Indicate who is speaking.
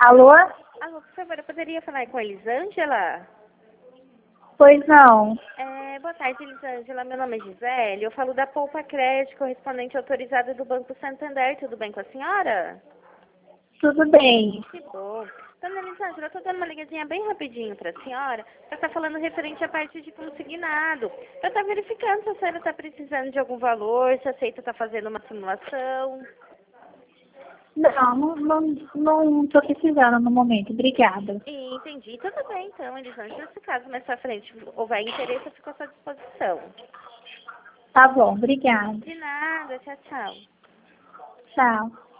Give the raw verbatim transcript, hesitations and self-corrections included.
Speaker 1: Alô?
Speaker 2: Alô, por favor, eu poderia falar com a Elisângela?
Speaker 1: Pois não.
Speaker 2: É, boa tarde, Elisângela. Meu nome é Gisele. Eu falo da Poupa Crédito, correspondente autorizada do Banco Santander. Tudo bem com a senhora?
Speaker 1: Tudo bem.
Speaker 2: Que bom. Dona Elisângela, eu tô dando uma ligadinha bem rapidinho pra senhora. Pra estar falando referente à parte de consignado. Pra estar verificando se a senhora tá precisando de algum valor, se aceita estar fazendo uma simulação.
Speaker 1: Não, não, não, não tô precisando no momento. Obrigada.
Speaker 2: Entendi. Tudo bem, então, Elisângela. Se caso mais pra frente houver interesse, eu fico à sua disposição.
Speaker 1: Tá bom, obrigada.
Speaker 2: De nada. Tchau, tchau.
Speaker 1: Tchau.